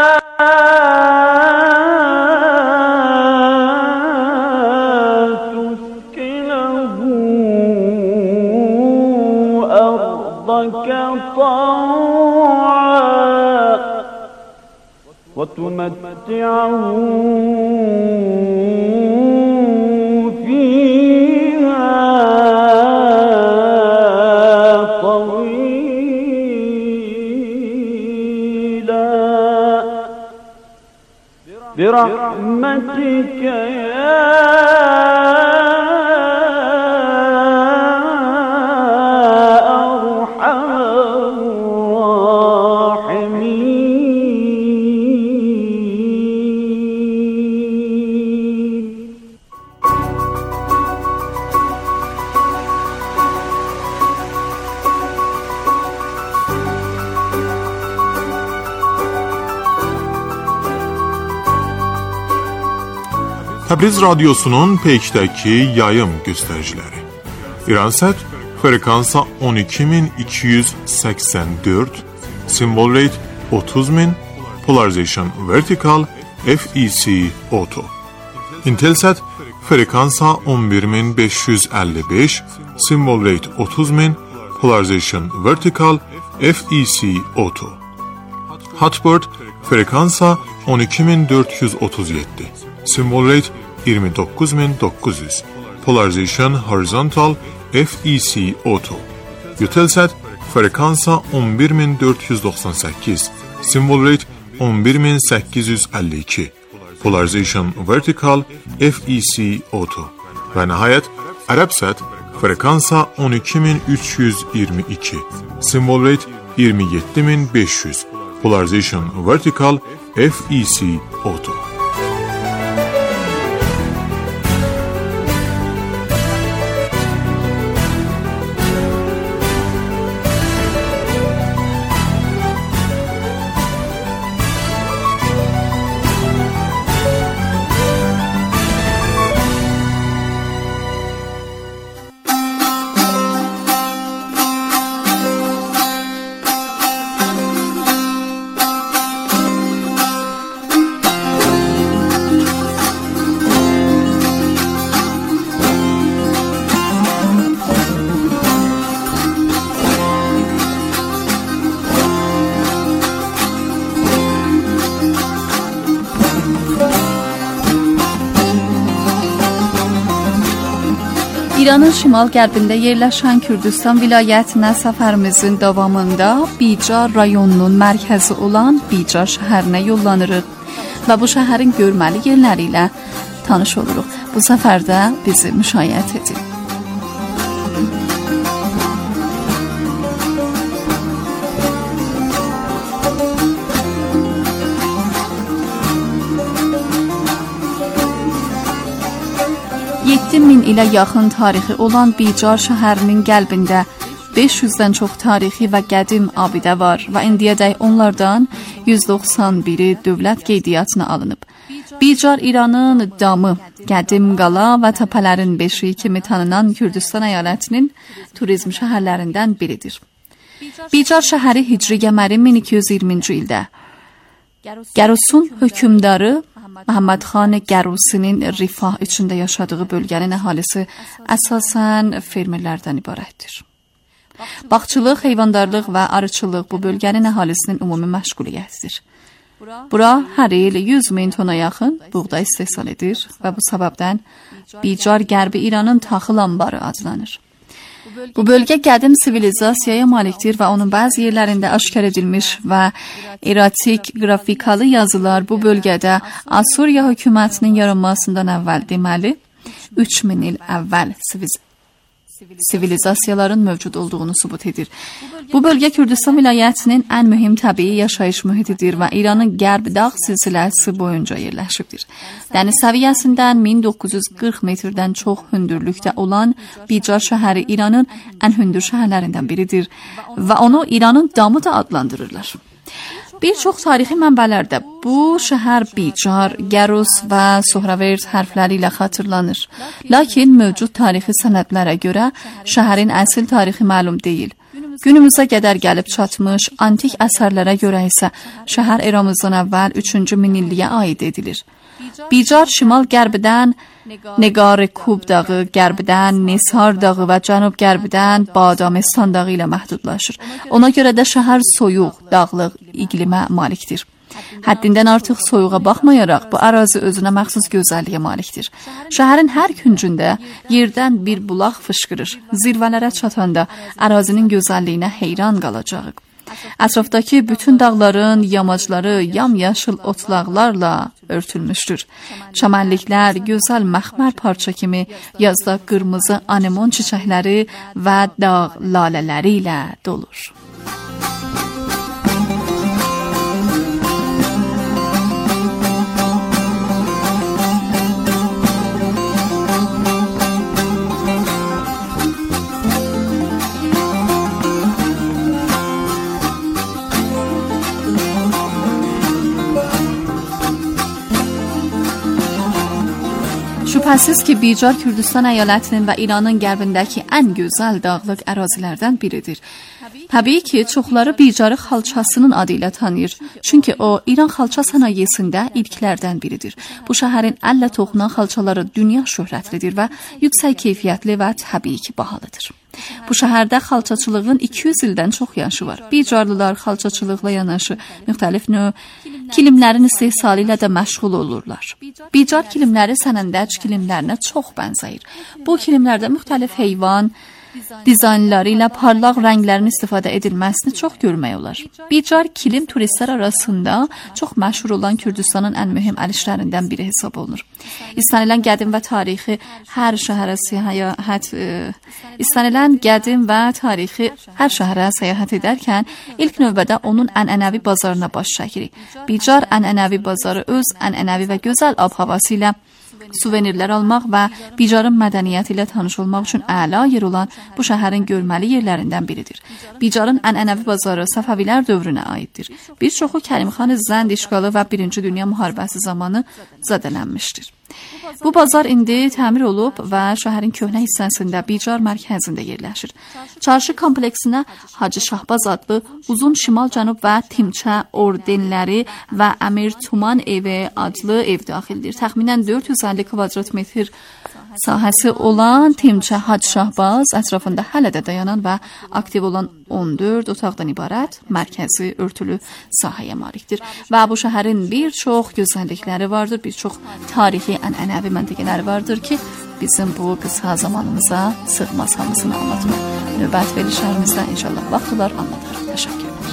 طوعا وتمتعه فيها طويلا برحمتك يا Təbriz Radyosu'nun Peyk'təki yayım göstəriciləri. İransət frekansa 12284, symbol rate 30000, polarization vertical, FEC auto. Intelsat frekansa 11555, symbol rate 30000, polarization vertical, FEC auto. Hotbird frekansa 12437, symbol rate 29900, polarization horizontal, FEC auto. Eutelsat frekansa 11498, symbol rate 11852, polarization vertical, FEC auto. Və nəhayət Arabsat frekansa 12322, symbol rate 27500, polarization vertical, FEC auto. İranın şimal-qərbində yerləşən Kürdistan vilayətinə səfərimizin davamında Bicar rayonunun mərkəzi olan Bicar şəhərinə yollanırıq və bu şəhərin görməli yerləri ilə tanış oluruq. Bu səfərdə bizi müşayiət edin. Min ilə yaxın tarixi olan Bicar şəhərinin qəlbində 500-dən çox tarixi və qədim abidə var və indiyədək onlardan 191-i dövlət qeydiyyatına alınıb. Bicar İranın damı, qədim qala və təpələrin beşiği kimi tanınan Kürdistan əyalətinin turizm şəhərlərindən biridir. Bicar şəhəri Hicri qəməri 1220-ci ildə Gərusun hökümdarı Məhəmməd xan Gərusinin rifah içində yaşadığı bölgənin əhalisi əsasən fermerlərdən ibarətdir. Bağçılıq, heyvandarlıq və arıçılıq bu bölgənin əhalisinin ümumi məşğuliyyətidir. Bura hər il 100.000 tona yaxın buğda istehsal edir və bu səbəbdən Bicar Qərbi İranın taxıl anbarı adlanır. Bu bölgə qədim sivilizasiyaya malikdir və onun bəzi yerlərində aşkar edilmiş və erotik qrafikalı yazılar bu bölgədə Asuriya hökumətinin yaranmasından əvvəl deməli 3000 il əvvəl sivilizasiyaların mövcud olduğunu sübut edir. Bu bölgə Kürdistan vilayətinin ən mühüm təbii yaşayış mühitidir və İranın qərb dağ silsiləsi boyunca yerləşibdir. Dəniz səviyyəsindən 1940 metrdən çox hündürlükdə olan Bicar şəhəri İranın ən hündür şəhərlərindən biridir və onu İranın damı da adlandırırlar. Bir çox tarixi mənbələrdə bu şəhər Bicar, Gərus və Sohraverd hərfləri ilə xatırlanır. Lakin mövcud tarixi sənədlərə görə şəhərin əsl tarixi məlum deyil. Günümüzə qədər gəlib çatmış antik əsərlərə görə isə şəhər eramızdan əvvəl 3-cü minilliyə aid edilir. Bicar şimal-qərbdən Neqar-Kub dağı, qərbdən Nisar dağı və cənub-qərbdən Badamistan dağı ilə məhdudlaşır. Ona görə də şəhər soyuq, dağlıq iqlimə malikdir. Həddindən artıq soyuğa baxmayaraq bu ərazi özünə məxsus gözəlliyə malikdir. Şəhərin hər küncündə yerdən bir bulaq fışqırır. Zirvələrə çatanda ərazinin gözəlliyinə heyran qalacağıq. Ətrafdakı bütün dağların yamacları yamyaşıl otlaqlarla örtülmüşdür. Çəmənliklər gözəl məxmər parça kimi yazda qırmızı anemon çiçəkləri və dağ lalələri ilə dolur. Şübhəsiz ki, Bicar Kürdistan əyalətinin və İranın qərbindəki ən gözəl dağlıq ərazilərdən biridir. Təbii ki, çoxları Bicarı xalçasının adı ilə tanıyır. Çünki o, İran xalça sənayesində ilklərdən biridir. Bu şəhərin əllə toxunan xalçaları dünya şöhrətlidir və yüksək keyfiyyətli və təbii ki, bahalıdır. Bu şəhərdə xalçaçılığın 200 ildən çox yaşı var. Bicarlılar xalçaçılıqla yanaşı müxtəlif növ kilimlərin istehsalı ilə də məşğul olurlar. Bicar kilimləri sənəndəc kilimlərinə çox bənzəyir. Bu kilimlərdə müxtəlif heyvan dizaynları ilə parlaq rənglərin istifadə edilməsini çox görmək olar. Bicar kilim turistlər arasında çox məşhur olan Kürdistanın ən mühüm əl işlərindən biri hesab olunur. İstənilən qədim və tarixi hər şəhərə səyahət edərkən ilk növbədə onun ənənəvi bazarına baş çəkirik. Bicar ənənəvi bazarı öz ənənəvi və gözəl ab-havası ilə suvenirlər almaq və Bicarın mədəniyyəti ilə tanış olmaq üçün əla yer olan bu şəhərin görməli yerlərindən biridir. Bicarın ənənəvi bazarı Səfəvilər dövrünə aiddir. Bir çoxu Kərimxan Zənd işğalı və 1-ci Dünya müharibəsi zamanı zədələnmişdir. Bu bazar indi təmir olub və şəhərin köhnə hissəsində Bicar mərkəzində yerləşir. Çarşı kompleksinə Hacı Şahbaz adlı uzun şimal-cənub və Timçə ordenləri və Əmir Tuman evi adlı ev daxildir. Təxminən 450 kvadrat metr sahəsi olan Timçə Hacı Şahbaz ətrafında hələ də dayanan və aktiv olan 14 otaqdan ibarət mərkəzi örtülü sahəyə malikdir. Və bu şəhərin bir çox gözəllikləri vardır, bir çox tarixi ənənəvi məntəqələri vardır ki, bizim bu qısa zamanımıza sığmaz hamısını anlatmaq. Növbət verilişlərimizdə inşallah vaxt olar anlatar. Təşəkkürlər.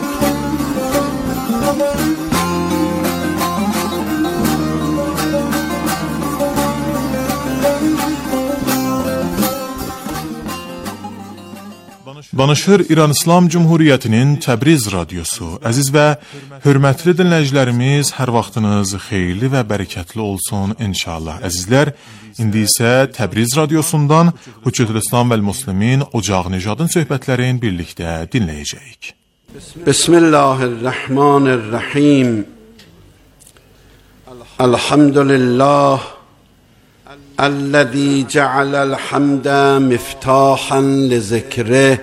Danışır İran İslam Cumhuriyyətinin Təbriz radiosu. Əziz və hörmətli dinləyicilərimiz, hər vaxtınız xeyirli və bərəkətli olsun inşallah. Əzizlər, indi isə Təbriz radiosundan Hüccətül İslam vəl Müslimin Ocaq Nijadın söhbətlərini birlikdə dinləyəcəyik. Bismillahirrahmanirrahim. Elhamdülillah الذي جعل الحمد مفتاحا لذكره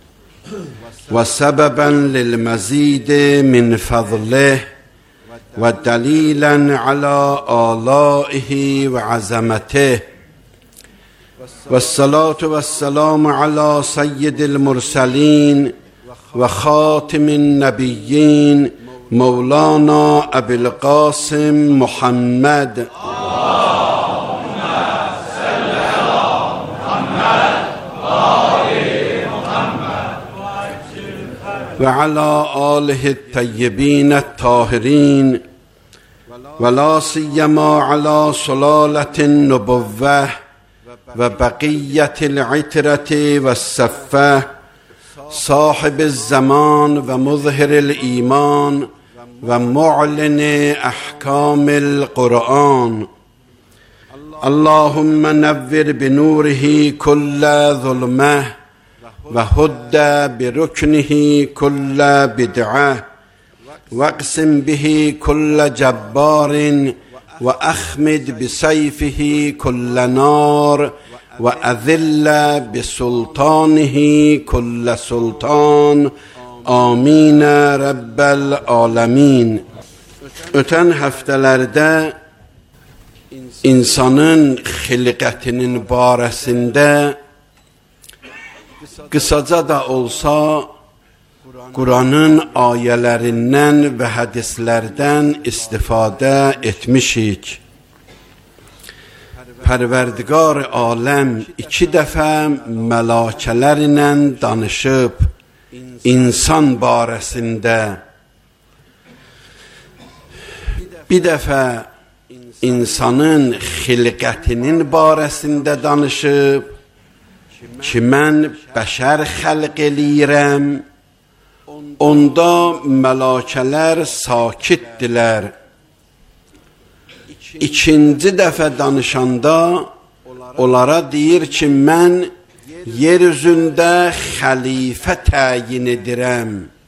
وسببا للمزيد من فضله ودليلا على آلائه وعظمته والصلاة والسلام على سيد المرسلين وخاتم النبيين مولانا أبي القاسم محمد وعلى آله الطيبين الطاهرين ولا سيما على سلالة النبوة وبقية العترة والصفة صاحب الزمان ومظهر الإيمان ومعلن أحكام القرآن اللهم نور بنوره كل ظلمه وهد بركنه كل بدعة واقسم به كل جبار وأخمد بسيفه كل نار وأذل بسلطانه كل سلطان آمين رب العالمين. Ötən həftələrdə insanın xilqətinin barəsində qısaca da olsa Quranın ayələrindən və hədislərdən istifadə etmişik. Pərverdigar aləm 2 dəfə mələkələrlə danışıb insan barəsində. Bir dəfə insanın xilqətinin barəsində danışıb ki, mən bəşər xəlq eləyirəm, onda mələkələr sakitdilər. İkinci dəfə danışanda onlara deyir ki, mən yer üzündə xəlifə təyin edirəm.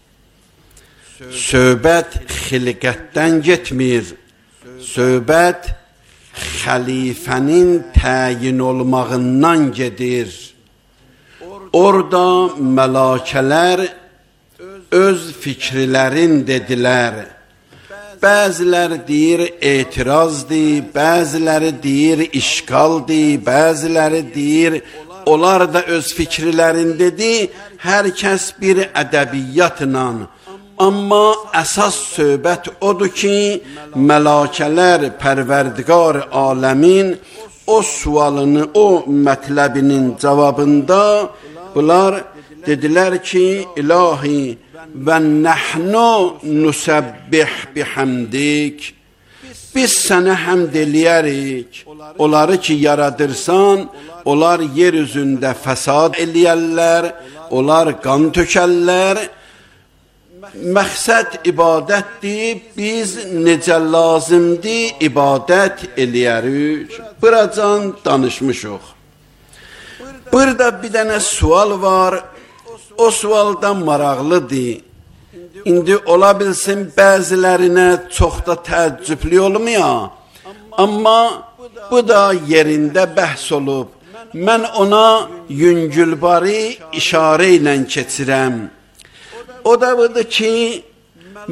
Söhbət xilqətdən getmir, söhbət xəlifənin təyin olmağından gedir. Orada mələkələr öz fikirlərin dedilər. Bəziləri deyir etirazdır, bəziləri deyir işqaldır, bəziləri deyir onlar da öz fikirlərin dedi. Hər kəs bir ədəbiyyatla. Amma əsas söhbət odur ki, mələkələr Pərverdigar aləmin o sualını, o mətləbinin cavabında bunlar dedilər ki, İlahi və nəhnu nusabbih bihamdik. Biz sənə həmd eləyərik. Onları ki yaradırsan, onlar yer üzündə fəsad eləyərlər, onlar qan tökərlər. Məqsəd ibadətdir, biz necə lazımdır ibadət eləyərik. Buracan danışmışıq. Burada bir dənə sual var, o sualdan maraqlıdır. İndi ola bilsin bəzilərinə çox da təəccüblü olmaya, amma bu da yerində bəhs olub. Mən ona yüngülbari işarə ilə keçirəm. O da budur ki,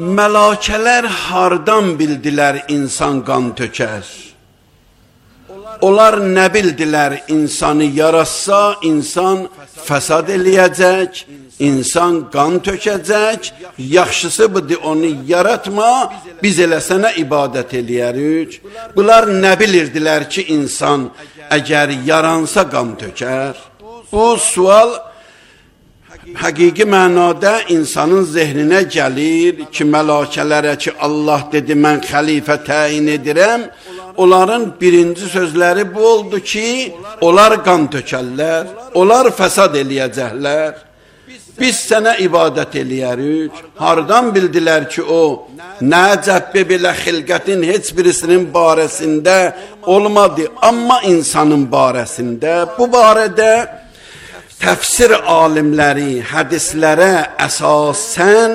mələkələr hardan bildilər insan qan tökər? Onlar nə bildilər insanı yaratsa, insan fəsad eləyəcək, insan qan tökəcək, yaxşısı budur onu yaratma, biz elə sənə ibadət eləyərik. Bunlar nə bilirdilər ki, insan əgər yaransa qan tökər? Bu sual həqiqi mənada insanın zehninə gəlir ki, mələkələrə ki, Allah dedi, mən xəlifə təyin edirəm. Onların birinci sözləri bu oldu ki, onlar qan tökərlər, onlar fəsad eləyəcəklər. Biz sənə ibadət eləyərik. Hardan bildilər ki, o nə cəbbə belə xilqətin heç birisinin barəsində olmadı, amma insanın barəsində. Bu barədə təfsir alimləri hədislərə əsasən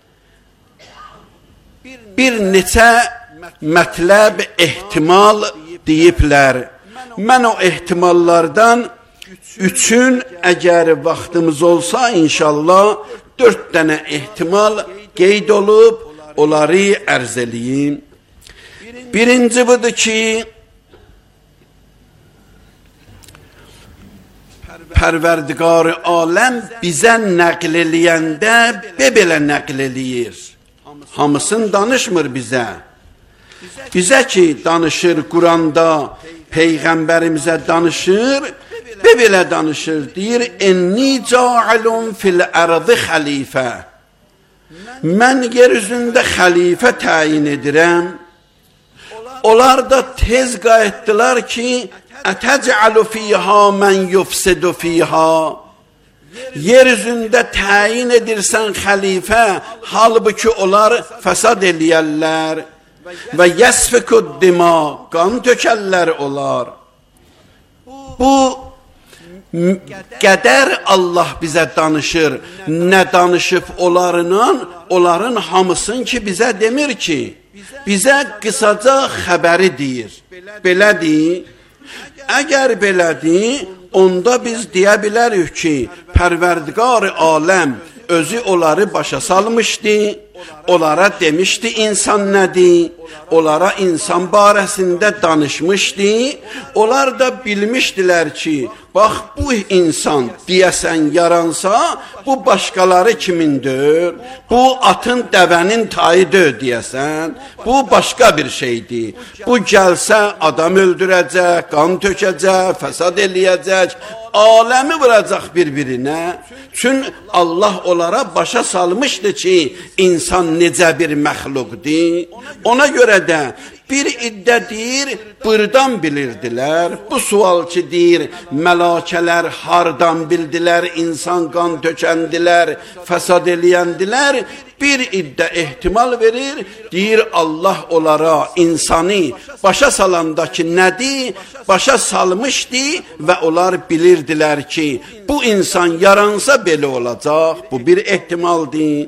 bir neçə mətləb ehtimal deyiblər. Mən o ehtimallardan üçün əgər vaxtımız olsa inşallah 4 dənə ehtimal qeyd olub onları ərz eləyim. Birinci budur ki, Pərverdigar-ı aləm bizə nəql eləyəndə belə nəql eləyir. Hamısını danışmır bizə. Bizə ki danışır Quranda, Peyğəmbərimizə danışır, belə danışır. Deyir, enni cailun fil ərdi xəlifə. Mən yer üzündə xəlifə təyin edirəm. Onlar da tez qayıtdılar ki, ətəcəlu fiyha mən yufsidu fiyha. Yer üzündə təyin edirsən xəlifə, halbuki onlar fəsad eləyərlər və yəsfikud-dima, qan tökərlər onlar. Bu qədər Allah bizə danışır, nə danışıb onlarla, onların hamısın ki bizə demir ki, bizə qısaca xəbəri deyir. Belədir. Əgər belədir, onda biz deyə bilərik ki, Pərverdigar-ı aləm özü onları başa salmışdı, onlara demişdi insan nədir, onlara insan barəsində danışmışdı, onlar da bilmişdilər ki, bax bu insan deyəsən yaransa, bu başqaları kimindir, bu atın dəvənin tayıdır deyəsən, bu başqa bir şeydir. Bu gəlsə adam öldürəcək, qan tökəcək, fəsad eləyəcək, aləmi vuracaq bir-birinə. Çünki Allah onlara başa salmışdı ki, insan necə bir məxluqdur. Ona görə də bir iddə deyir, buradan bilirdilər. Bu sual ki deyir, mələkələr hardan bildilər, insan qan tökəndilər, fəsad eləyəndilər. Bir iddə ehtimal verir, deyir Allah onlara insanı başa salandakı nədir, başa salmışdı və onlar bilirdilər ki, bu insan yaransa belə olacaq. Bu bir ehtimaldır.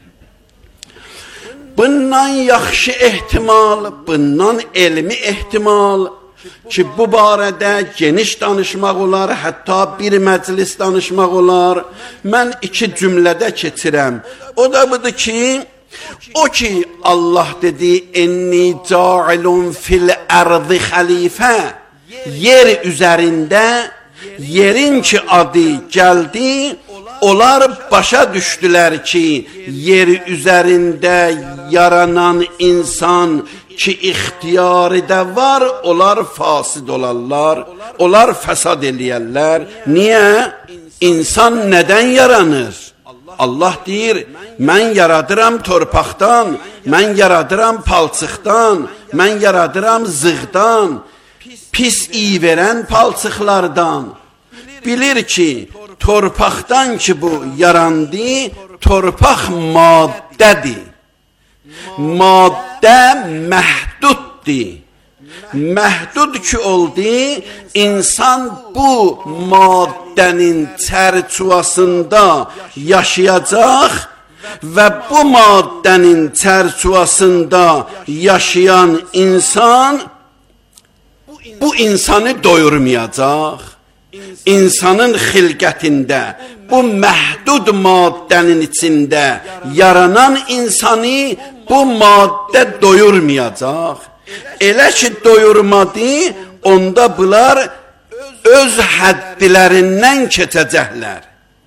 Bundan yaxşı ehtimal, bundan elmi ehtimal ki, bu barədə geniş danışmaq olar, hətta bir məclis danışmaq olar. Mən 2 cümlədə keçirəm. O da budur ki, Allah dedi, enni cailun fil ərdi xəlifə. Yer üzərində, yerin ki adı gəldi, onlar başa düşdülər ki, yer üzərində yaranan insan ki ixtiyarı da var, onlar fasid olarlar, onlar fəsad eləyərlər. Niyə? İnsan nədən yaranır? Allah deyir, mən yaradıram torpaqdan, mən yaradıram palçıqdan, mən yaradıram zığdan, pis iyi verən palçıqlardan. Bilir ki, torpaqdan ki bu yarandı, torpaq maddədir. Maddə məhduddur. Məhdud ki oldu, insan bu maddənin çərçuvasında yaşayacaq və bu maddənin çərçuvasında yaşayan insan bu insanı doyurmayacaq. İnsanın xilqətində, bu məhdud maddənin içində yaranan insanı bu maddə doyurmayacaq. Elə ki doyurmadı, onda bunlar öz həddilərindən keçəcəklər.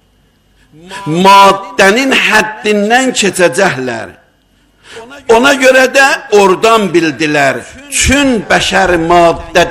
Maddənin həddindən keçəcəklər. Ona görə də oradan bildilər. Çün bəşər maddə